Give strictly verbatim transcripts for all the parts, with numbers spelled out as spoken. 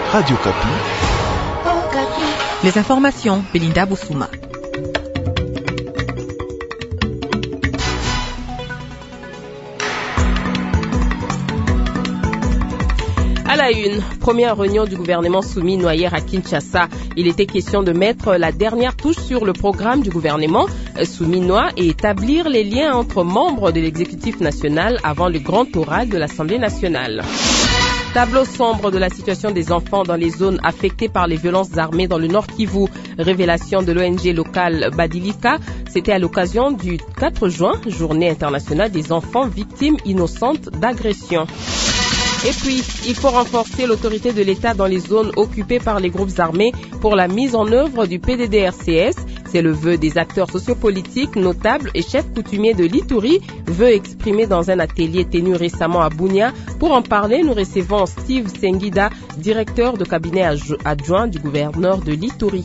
Radio Kapi. Les informations, Belinda Bousouma. À la une, première réunion du gouvernement Souminois hier à Kinshasa. Il était question de mettre la dernière touche sur le programme du gouvernement Souminois et établir les liens entre membres de l'exécutif national avant le grand oral de l'Assemblée nationale. Tableau sombre de la situation des enfants dans les zones affectées par les violences armées dans le Nord Kivu. Révélation de l'O N G locale Badilika. C'était à l'occasion du quatre juin, journée internationale des enfants victimes innocentes d'agression. Et puis, il faut renforcer l'autorité de l'État dans les zones occupées par les groupes armés pour la mise en œuvre du P D D R C S. C'est le vœu des acteurs sociopolitiques, notables et chefs coutumiers de l'Ituri, vœu exprimé dans un atelier tenu récemment à Bunia. Pour en parler, nous recevons Steve Sengida, directeur de cabinet adjoint du gouverneur de l'Ituri.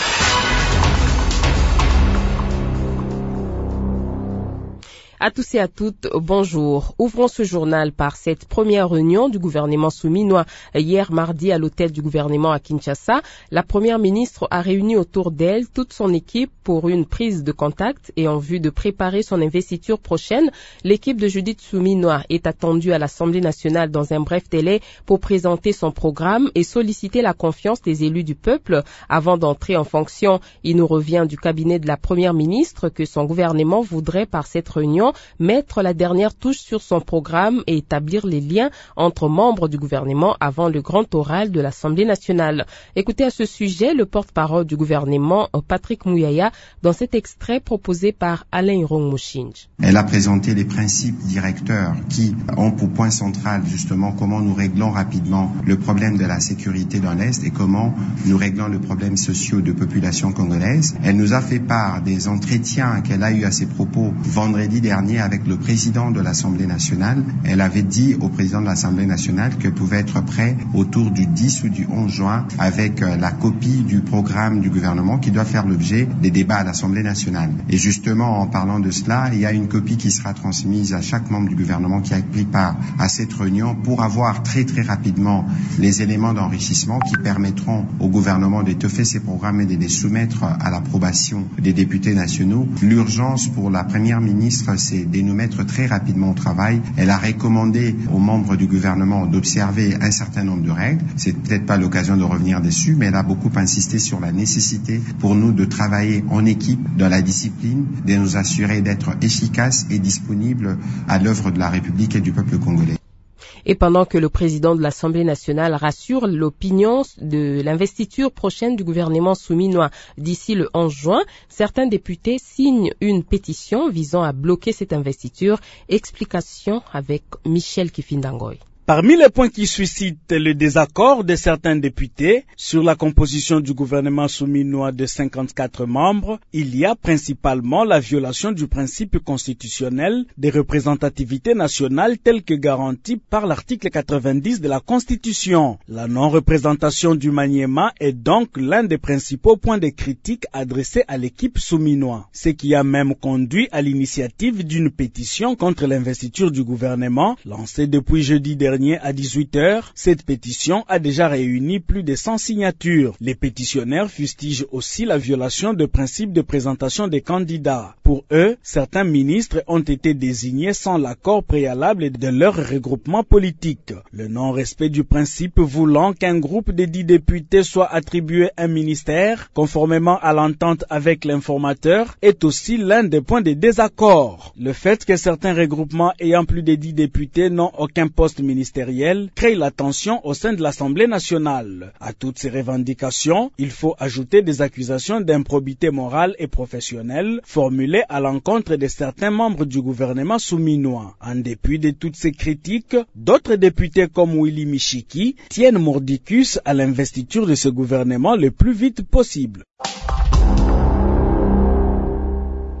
À tous et à toutes, bonjour. Ouvrons ce journal par cette première réunion du gouvernement souminois. Hier mardi à l'hôtel du gouvernement à Kinshasa, la première ministre a réuni autour d'elle toute son équipe pour une prise de contact et en vue de préparer son investiture prochaine. L'équipe de Judith Souminois est attendue à l'Assemblée nationale dans un bref délai pour présenter son programme et solliciter la confiance des élus du peuple avant d'entrer en fonction. Il nous revient du cabinet de la première ministre que son gouvernement voudrait par cette réunion mettre la dernière touche sur son programme et établir les liens entre membres du gouvernement avant le grand oral de l'Assemblée nationale. Écoutez à ce sujet le porte-parole du gouvernement, Patrick Mouyaya, dans cet extrait proposé par Alain Irong-Mouchinj. Elle a présenté les principes directeurs qui ont pour point central justement comment nous réglons rapidement le problème de la sécurité dans l'Est et comment nous réglons le problème social de population congolaise. Elle nous a fait part des entretiens qu'elle a eu à ses propos vendredi dernier avec le président de l'Assemblée nationale. Elle avait dit au président de l'Assemblée nationale qu'elle pouvait être prête autour du dix ou du onze juin avec la copie du programme du gouvernement qui doit faire l'objet des débats à l'Assemblée nationale. Et justement, en parlant de cela, il y a une copie qui sera transmise à chaque membre du gouvernement qui a pris part à cette réunion pour avoir très très rapidement les éléments d'enrichissement qui permettront au gouvernement d'étoffer ses programmes et de les soumettre à l'approbation des députés nationaux. L'urgence pour la première ministre, c'est de nous mettre très rapidement au travail. Elle a recommandé aux membres du gouvernement d'observer un certain nombre de règles. C'est peut-être pas l'occasion de revenir dessus, mais elle a beaucoup insisté sur la nécessité pour nous de travailler en équipe, dans la discipline, de nous assurer d'être efficaces et disponibles à l'œuvre de la République et du peuple congolais. Et pendant que le président de l'Assemblée nationale rassure l'opinion de l'investiture prochaine du gouvernement souminois d'ici le onze juin, certains députés signent une pétition visant à bloquer cette investiture. Explication avec Michel Kifindangoy. Parmi les points qui suscitent le désaccord de certains députés sur la composition du gouvernement souminois de cinquante-quatre membres, il y a principalement la violation du principe constitutionnel des représentativités nationales tel que garanti par l'article quatre-vingt-dix de la Constitution. La non-représentation du Maniema est donc l'un des principaux points de critique adressés à l'équipe souminois, ce qui a même conduit à l'initiative d'une pétition contre l'investiture du gouvernement lancée depuis jeudi dernier à dix-huit heures, cette pétition a déjà réuni plus de cent signatures. Les pétitionnaires fustigent aussi la violation de principes de présentation des candidats. Pour eux, certains ministres ont été désignés sans l'accord préalable de leur regroupement politique. Le non-respect du principe voulant qu'un groupe de dix députés soit attribué un ministère, conformément à l'entente avec l'informateur, est aussi l'un des points de désaccord. Le fait que certains regroupements ayant plus de dix députés n'ont aucun poste ministériel crée la tension au sein de l'Assemblée nationale. À toutes ces revendications, il faut ajouter des accusations d'improbité morale et professionnelle formulées à l'encontre de certains membres du gouvernement souminois. En dépit de toutes ces critiques, d'autres députés comme Willy Michiki tiennent mordicus à l'investiture de ce gouvernement le plus vite possible.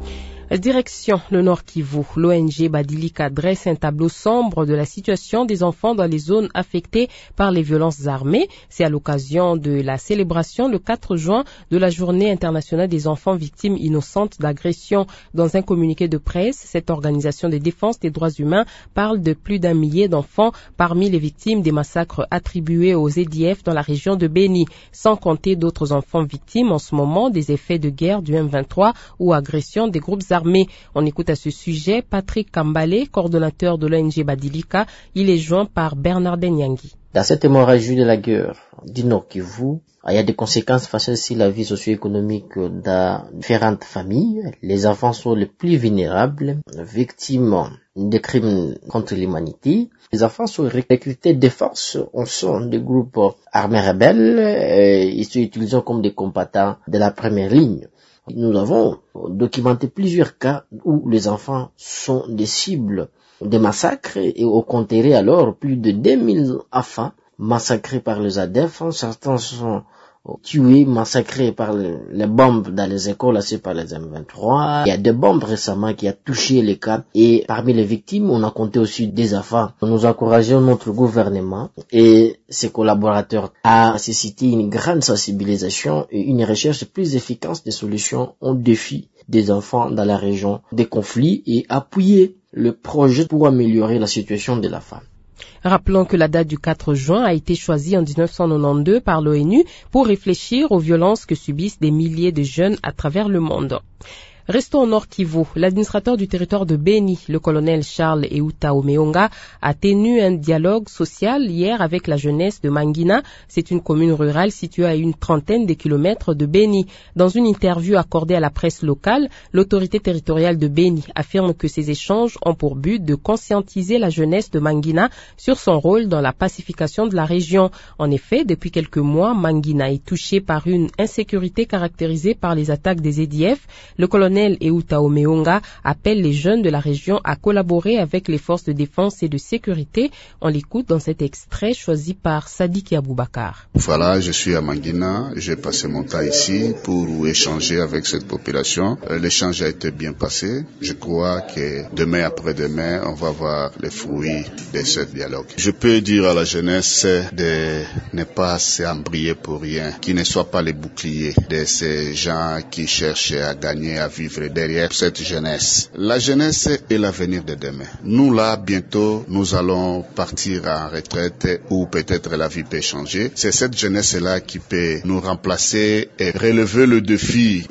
Direction le Nord Kivu, l'O N G Badilika dresse un tableau sombre de la situation des enfants dans les zones affectées par les violences armées. C'est à l'occasion de la célébration le quatre juin de la Journée internationale des enfants victimes innocentes d'agression. Dans un communiqué de presse, cette organisation de défense des droits humains parle de plus d'un millier d'enfants parmi les victimes des massacres attribués aux A D F dans la région de Beni, sans compter d'autres enfants victimes en ce moment des effets de guerre du M vingt-trois ou agressions des groupes armés. On écoute à ce sujet Patrick Kambale, coordonnateur de l'O N G Badilika. Il est joint par Bernard Nyangui. Dans cette hémorragie de la guerre du Nord Kivu, il y a des conséquences face sur la vie socio-économique dans différentes familles. Les enfants sont les plus vulnérables, victimes de crimes contre l'humanité. Les enfants sont recrutés de force, on sont des groupes armés rebelles, ils sont utilisés comme des combattants de la première ligne. Nous avons documenté plusieurs cas où les enfants sont des cibles de massacres et on compterait alors plus de deux mille enfants massacrés par les A D F. Certains sont tués, massacrés par les bombes dans les écoles lancées par les M vingt-trois. Il y a des bombes récemment qui a touché les cas et parmi les victimes, on a compté aussi des enfants. Nous encourageons notre gouvernement et ses collaborateurs à susciter une grande sensibilisation et une recherche plus efficace des solutions aux défis des enfants dans la région des conflits et appuyer le projet pour améliorer la situation de la femme. Rappelons que la date du quatre juin a été choisie en dix-neuf cent quatre-vingt-douze par l'ONU pour réfléchir aux violences que subissent des milliers de jeunes à travers le monde. Restons au Nord Kivu. L'administrateur du territoire de Beni, le colonel Charles Euta Omeonga, a tenu un dialogue social hier avec la jeunesse de Mangina. C'est une commune rurale située à une trentaine de kilomètres de Beni. Dans une interview accordée à la presse locale, l'autorité territoriale de Beni affirme que ces échanges ont pour but de conscientiser la jeunesse de Mangina sur son rôle dans la pacification de la région. En effet, depuis quelques mois, Mangina est touchée par une insécurité caractérisée par les attaques des A D F. Le colonel Euta Omeonga appelle les jeunes de la région à collaborer avec les forces de défense et de sécurité. On l'écoute dans cet extrait choisi par Sadiki Aboubakar. Voilà, je suis à Mangina, j'ai passé mon temps ici pour échanger avec cette population. L'échange a été bien passé. Je crois que demain après-demain, on va voir les fruits de ce dialogue. Je peux dire à la jeunesse de ne pas s'embrayer pour rien, qu'ils ne soient pas les boucliers de ces gens qui cherchent à gagner, à vivre derrière cette jeunesse. La jeunesse est l'avenir de demain. Nous là, bientôt, nous allons partir en retraite ou peut-être la vie peut changer. C'est cette jeunesse-là qui peut nous remplacer et relever le défi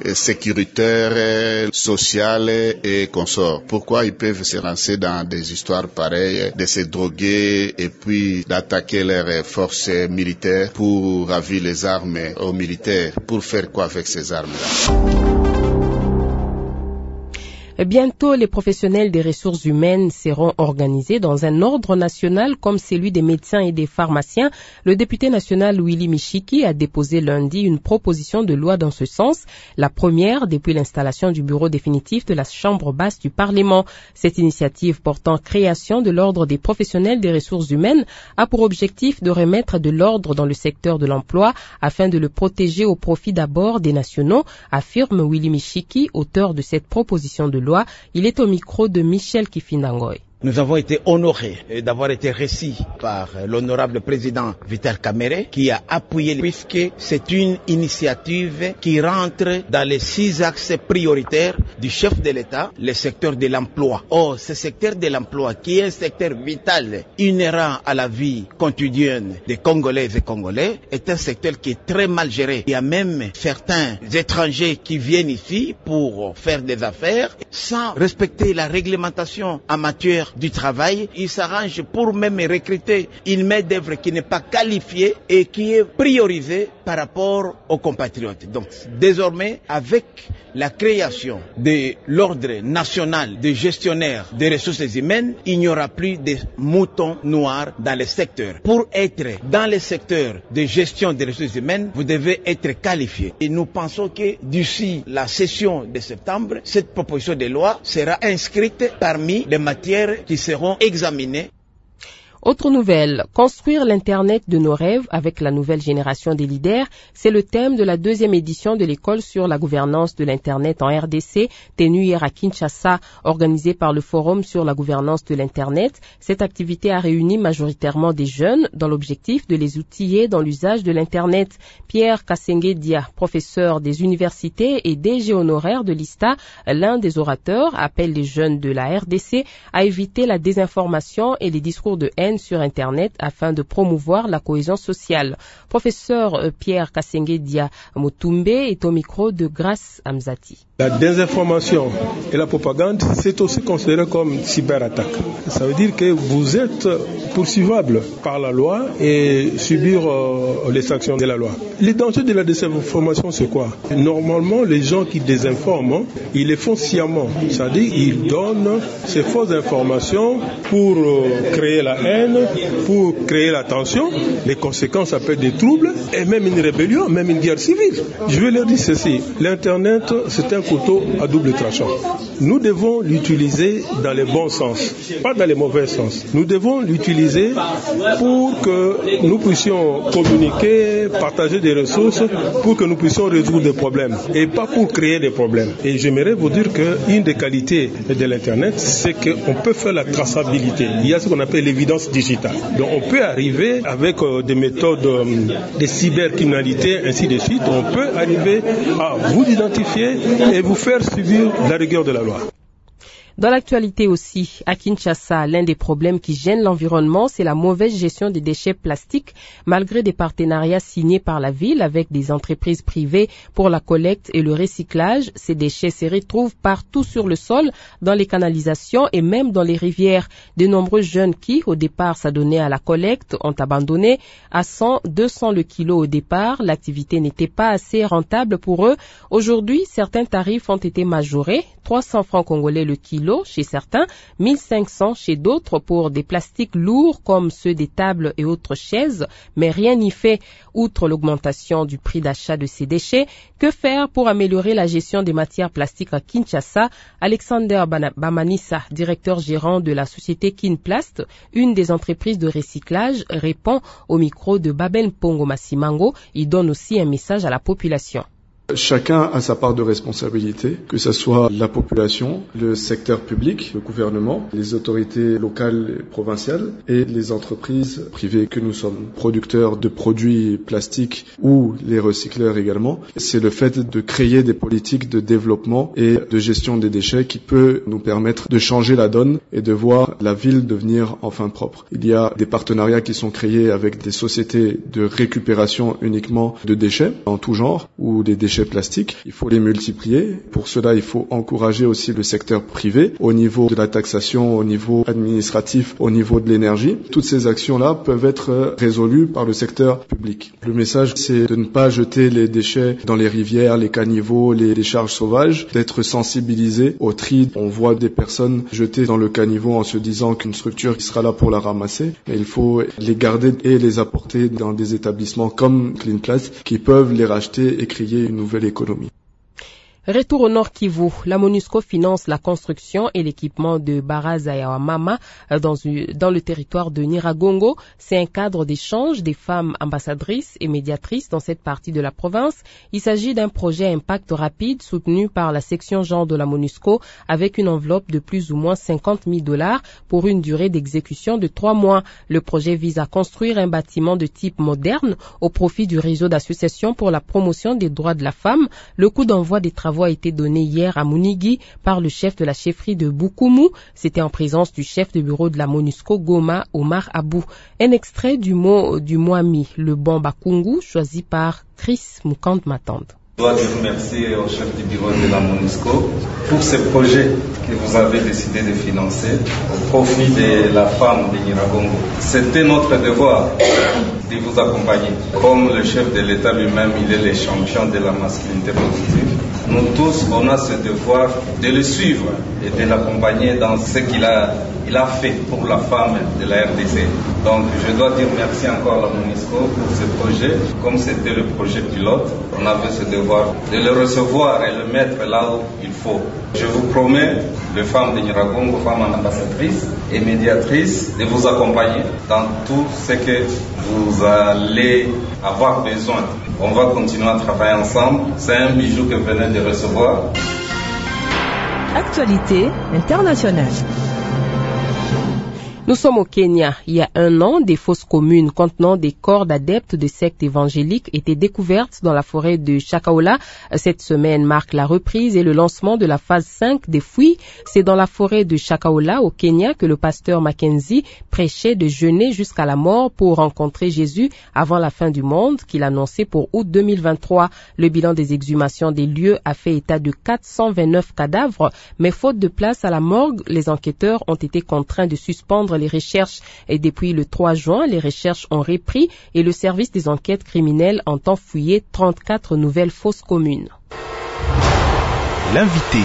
sécuritaire, social et consort. Pourquoi ils peuvent se lancer dans des histoires pareilles, de se droguer et puis d'attaquer leurs forces militaires pour ravir les armes aux militaires? Pour faire quoi avec ces armes-là? Bientôt, les professionnels des ressources humaines seront organisés dans un ordre national comme celui des médecins et des pharmaciens. Le député national Willy Michiki a déposé lundi une proposition de loi dans ce sens, la première depuis l'installation du bureau définitif de la Chambre basse du Parlement. Cette initiative portant création de l'ordre des professionnels des ressources humaines a pour objectif de remettre de l'ordre dans le secteur de l'emploi afin de le protéger au profit d'abord des nationaux, affirme Willy Michiki, auteur de cette proposition de loi. Il est au micro de Michel Kifinangoy. Nous avons été honorés d'avoir été reçus par l'honorable président Vital Kamerhe qui a appuyé puisque c'est une initiative qui rentre dans les six axes prioritaires du chef de l'État, le secteur de l'emploi. Or, ce secteur de l'emploi qui est un secteur vital, inhérent à la vie quotidienne des Congolaises et Congolais, est un secteur qui est très mal géré. Il y a même certains étrangers qui viennent ici pour faire des affaires sans respecter la réglementation en matière du travail. Ils s'arrangent pour même recruter une main-d'œuvre qui n'est pas qualifiée et qui est priorisée par rapport aux compatriotes. Donc, désormais, avec la création de l'ordre national des gestionnaires des ressources humaines, il n'y aura plus de moutons noirs dans le secteur. Pour être dans le secteur de gestion des ressources humaines, vous devez être qualifié. Et nous pensons que d'ici la session de septembre, cette proposition de loi sera inscrite parmi les matières qui seront examinées. Autre nouvelle, construire l'Internet de nos rêves avec la nouvelle génération des leaders, c'est le thème de la deuxième édition de l'école sur la gouvernance de l'Internet en R D C, tenue hier à Kinshasa, organisée par le Forum sur la gouvernance de l'Internet. Cette activité a réuni majoritairement des jeunes dans l'objectif de les outiller dans l'usage de l'Internet. Pierre Kasenge Dia, professeur des universités et D G honoraire de l'I S T A, l'un des orateurs, appelle les jeunes de la R D C à éviter la désinformation et les discours de haine sur Internet afin de promouvoir la cohésion sociale. Professeur Pierre Kasenge Dia Mutumbe est au micro de Grace Amzati. La désinformation et la propagande, c'est aussi considéré comme cyberattaque. Ça veut dire que vous êtes poursuivable par la loi et subir euh, les sanctions de la loi. Les dangers de la désinformation, c'est quoi? Normalement, les gens qui désinforment, ils les font sciemment. C'est-à-dire ils donnent ces fausses informations pour euh, créer la haine, pour créer la tension. Les conséquences, ça peut être des troubles et même une rébellion, même une guerre civile. Je vais leur dire ceci. L'Internet, c'est un couteau à double tranchant. Nous devons l'utiliser dans les bons sens, pas dans les mauvais sens. Nous devons l'utiliser pour que nous puissions communiquer, partager des ressources, pour que nous puissions résoudre des problèmes et pas pour créer des problèmes. Et j'aimerais vous dire qu'une des qualités de l'Internet, c'est qu'on peut faire la traçabilité. Il y a ce qu'on appelle l'évidence digitale. Donc on peut arriver avec euh, des méthodes euh, de cybercriminalité, ainsi de suite, on peut arriver à vous identifier et vous faire subir la rigueur de la loi. Dans l'actualité aussi, à Kinshasa, l'un des problèmes qui gênent l'environnement, c'est la mauvaise gestion des déchets plastiques, malgré des partenariats signés par la ville avec des entreprises privées pour la collecte et le recyclage. Ces déchets se retrouvent partout sur le sol, dans les canalisations et même dans les rivières. De nombreux jeunes qui, au départ, s'adonnaient à la collecte, ont abandonné. À cent, deux cents le kilo au départ, l'activité n'était pas assez rentable pour eux. Aujourd'hui, certains tarifs ont été majorés, trois cents francs congolais le kilo chez certains, mille cinq cents chez d'autres pour des plastiques lourds comme ceux des tables et autres chaises, mais rien n'y fait. Outre l'augmentation du prix d'achat de ces déchets, que faire pour améliorer la gestion des matières plastiques à Kinshasa? Alexander Bamanissa, directeur gérant de la société Kinplast, une des entreprises de recyclage, répond au micro de Babel Pongo Massimango. Il donne aussi un message à la population. Chacun a sa part de responsabilité, que ce soit la population, le secteur public, le gouvernement, les autorités locales et provinciales et les entreprises privées que nous sommes. Producteurs de produits plastiques ou les recycleurs également. C'est le fait de créer des politiques de développement et de gestion des déchets qui peut nous permettre de changer la donne et de voir la ville devenir enfin propre. Il y a des partenariats qui sont créés avec des sociétés de récupération uniquement de déchets en tout genre ou des déchets plastiques. Il faut les multiplier. Pour cela, il faut encourager aussi le secteur privé au niveau de la taxation, au niveau administratif, au niveau de l'énergie. Toutes ces actions-là peuvent être résolues par le secteur public. Le message, c'est de ne pas jeter les déchets dans les rivières, les caniveaux, les décharges sauvages, d'être sensibilisé au tri. On voit des personnes jeter dans le caniveau en se disant qu'une structure qui sera là pour la ramasser. Et il faut les garder et les apporter dans des établissements comme Cleanplast qui peuvent les racheter et créer une nouvelle économie. Retour au Nord Kivu, la MONUSCO finance la construction et l'équipement de Baraza et Wamama dans, dans le territoire de Nyiragongo. C'est un cadre d'échange des femmes ambassadrices et médiatrices dans cette partie de la province. Il s'agit d'un projet à impact rapide soutenu par la section genre de la MONUSCO avec une enveloppe de plus ou moins cinquante mille dollars pour une durée d'exécution de trois mois. Le projet vise à construire un bâtiment de type moderne au profit du réseau d'associations pour la promotion des droits de la femme. Le coup d'envoi des travaux a été donné hier à Munigi par le chef de la chefferie de Bukumu. C'était en présence du chef de bureau de la MONUSCO Goma, Omar Abou. Un extrait du mot du Mwami, le bon Bakungu, choisi par Chris Mukand Matand. Je dois dire merci au chef du bureau de la MONUSCO pour ce projet que vous avez décidé de financer au profit de la femme de Nyiragongo. C'était notre devoir de vous accompagner. Comme le chef de l'État lui-même, il est le champion de la masculinité positive. Nous tous, on a ce devoir de le suivre et de l'accompagner dans ce qu'il a, il a fait pour la femme de la R D C. Donc je dois dire merci encore à la MONUSCO pour ce projet. Comme c'était le projet pilote, on avait ce devoir de le recevoir et le mettre là où il faut. Je vous promets, les femmes de Nyiragongo, femmes ambassadrices et médiatrices, de vous accompagner dans tout ce que vous allez avoir besoin. On va continuer à travailler ensemble. C'est un bijou que vous venez de recevoir. Actualité internationale. Nous sommes au Kenya. Il y a un an, des fosses communes contenant des corps d'adeptes de sectes évangéliques étaient découvertes dans la forêt de Chakaola. Cette semaine marque la reprise et le lancement de la phase cinq des fouilles. C'est dans la forêt de Chakaola, au Kenya, que le pasteur Mackenzie prêchait de jeûner jusqu'à la mort pour rencontrer Jésus avant la fin du monde, qu'il annonçait pour août deux mille vingt-trois. Le bilan des exhumations des lieux a fait état de quatre cent vingt-neuf cadavres, mais faute de place à la morgue, les enquêteurs ont été contraints de suspendre les recherches et depuis le trois juin, les recherches ont repris et le service des enquêtes criminelles entend fouiller trente-quatre nouvelles fosses communes. L'invité.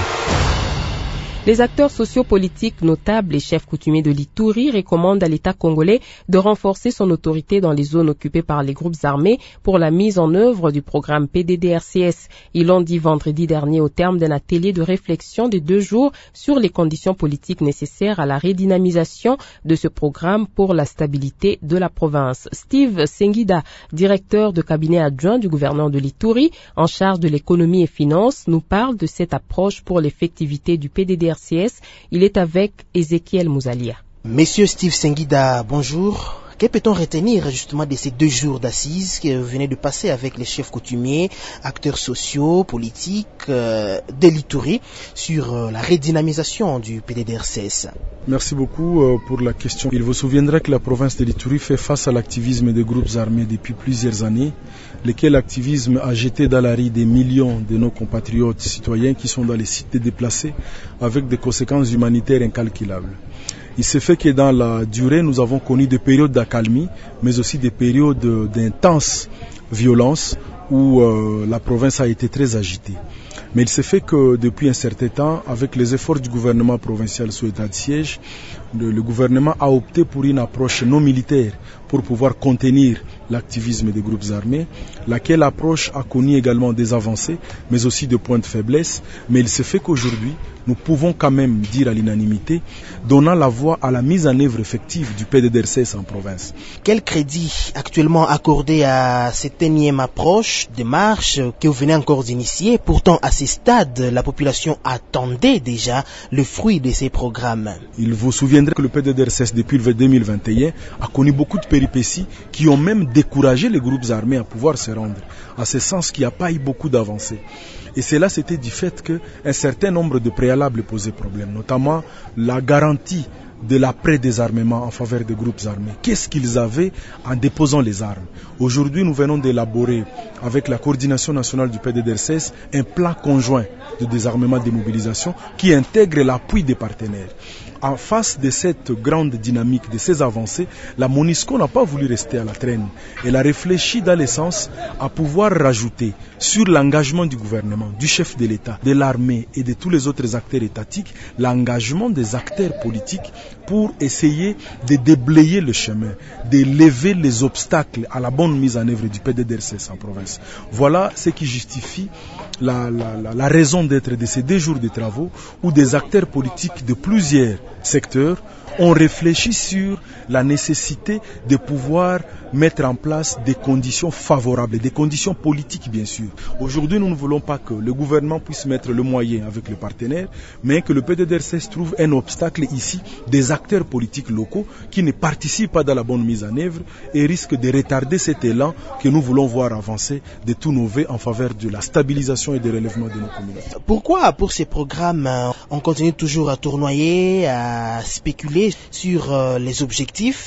Les acteurs sociopolitiques notables et chefs coutumiers de l'Ituri recommandent à l'État congolais de renforcer son autorité dans les zones occupées par les groupes armés pour la mise en œuvre du programme P D D R C S. Ils l'ont dit vendredi dernier au terme d'un atelier de réflexion de deux jours sur les conditions politiques nécessaires à la redynamisation de ce programme pour la stabilité de la province. Steve Sengida, directeur de cabinet adjoint du gouverneur de l'Ituri, en charge de l'économie et finances, nous parle de cette approche pour l'effectivité du P D D R C S. Il est avec Ezekiel Mouzalia. Monsieur Steve Sengida, bonjour. Que peut-on retenir justement de ces deux jours d'assises que vous venez de passer avec les chefs coutumiers, acteurs sociaux, politiques euh, de l'Ituri sur euh, la redynamisation du P D D R C S? Merci beaucoup euh, pour la question. Il vous souviendra que la province de l'Ituri fait face à l'activisme des groupes armés depuis plusieurs années, lesquels activisme a jeté dans la rue des millions de nos compatriotes citoyens qui sont dans les sites déplacés avec des conséquences humanitaires incalculables. Il se fait que dans la durée, nous avons connu des périodes d'accalmie, mais aussi des périodes d'intense violence où euh, la province a été très agitée. Mais il se fait que depuis un certain temps, avec les efforts du gouvernement provincial sous état de siège, le, le gouvernement a opté pour une approche non militaire pour pouvoir contenir l'activisme des groupes armés, laquelle approche a connu également des avancées, mais aussi des points de faiblesse. Mais il se fait qu'aujourd'hui, nous pouvons quand même dire à l'unanimité, donnant la voie à la mise en œuvre effective du P D D R C S en province. Quel crédit actuellement accordé à cette énième approche, démarche que vous venez encore d'initier? Pourtant, à ce stade, la population attendait déjà le fruit de ces programmes. Il vous souviendra que le P D D R C S, depuis le deux mille vingt et un, a connu beaucoup de péripéties qui ont même découragé les groupes armés à pouvoir se rendre. À ce sens qu'il n'y a pas eu beaucoup d'avancées. Et cela, c'était du fait qu'un certain nombre de préalables posaient problème, notamment la garantie de l'après-désarmement en faveur des groupes armés. Qu'est-ce qu'ils avaient en déposant les armes? Aujourd'hui, nous venons d'élaborer, avec la coordination nationale du P D D R C S, un plan conjoint de désarmement et de mobilisation qui intègre l'appui des partenaires. En face de cette grande dynamique, de ces avancées, la MONUSCO n'a pas voulu rester à la traîne. Elle a réfléchi dans le sens à pouvoir rajouter sur l'engagement du gouvernement, du chef de l'État, de l'armée et de tous les autres acteurs étatiques, l'engagement des acteurs politiques pour essayer de déblayer le chemin, de lever les obstacles à la bonne mise en œuvre du P D D R C S en province. Voilà ce qui justifie la, la, la, la raison d'être de ces deux jours de travaux où des acteurs politiques de plusieurs secteurs ont réfléchi sur la nécessité de pouvoir mettre en place des conditions favorables, des conditions politiques bien sûr. Aujourd'hui, nous ne voulons pas que le gouvernement puisse mettre le moyen avec le partenaire, mais que le P D D R C S trouve un obstacle ici des acteurs politiques locaux qui ne participent pas dans la bonne mise en œuvre et risquent de retarder cet élan que nous voulons voir avancer de tout nouveau en faveur de la stabilisation et du relèvement de nos communautés. Pourquoi pour ces programmes, on continue toujours à tournoyer, à spéculer sur les objectifs?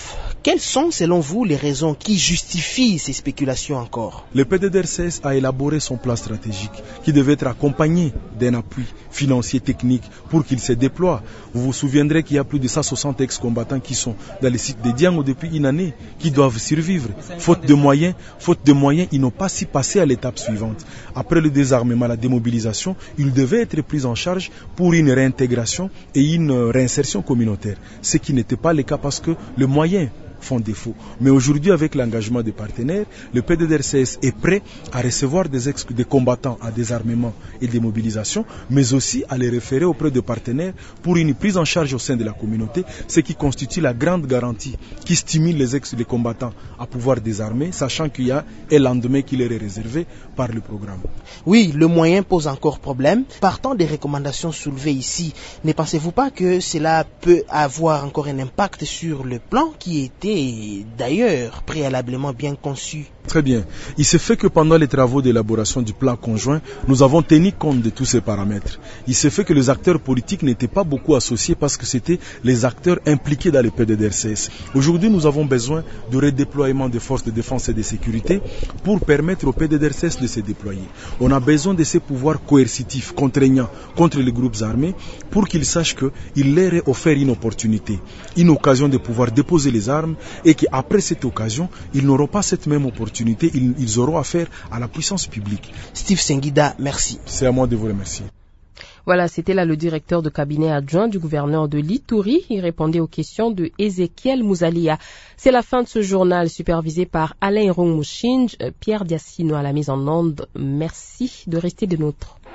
quelles sont selon vous les raisons qui justifient ces spéculations encore? Le P D D R C S a élaboré son plan stratégique qui devait être accompagné d'un appui financier technique pour qu'il se déploie. Vous vous souviendrez qu'il y a plus de cent soixante ex-combattants qui sont dans les sites de Diango depuis une année, qui doivent survivre. Faute de moyens, faute de moyens, ils n'ont pas si passé à l'étape suivante. Après le désarmement, la démobilisation, ils devaient être pris en charge pour une réintégration et une réinsertion communautaire. Ce qui n'était pas le cas parce que le moyen font défaut. Mais aujourd'hui, avec l'engagement des partenaires, le P D D R C S est prêt à recevoir des, ex des combattants à désarmement et démobilisation, mais aussi à les référer auprès de partenaires pour une prise en charge au sein de la communauté, ce qui constitue la grande garantie qui stimule les ex les combattants à pouvoir désarmer, sachant qu'il y a un lendemain qui leur est réservé par le programme. Oui, le moyen pose encore problème. Partant des recommandations soulevées ici, ne pensez-vous pas que cela peut avoir encore un impact sur le plan qui était d'ailleurs préalablement bien conçu? Très bien. Il se fait que pendant les travaux d'élaboration du plan conjoint, nous avons tenu compte de tous ces paramètres. Il se fait que les acteurs politiques n'étaient pas beaucoup associés parce que c'était les acteurs impliqués dans le P D D R C S. Aujourd'hui, nous avons besoin de redéploiement des forces de défense et de sécurité pour permettre au P D D R C S de se déployer. On a besoin de ces pouvoirs coercitifs, contraignants contre les groupes armés pour qu'ils sachent qu'il leur est offert une opportunité, une occasion de pouvoir déposer les armes et qu'après cette occasion, ils n'auront pas cette même opportunité. Ils, ils auront affaire à la puissance publique. Steve Sengida, merci. C'est à moi de vous remercier. Voilà, c'était là le directeur de cabinet adjoint du gouverneur de l'Ituri. Il répondait aux questions de Ezekiel Mouzalia. C'est la fin de ce journal supervisé par Alain Rongmouchinj, Pierre Diassino à la mise en onde. Merci de rester de nôtres.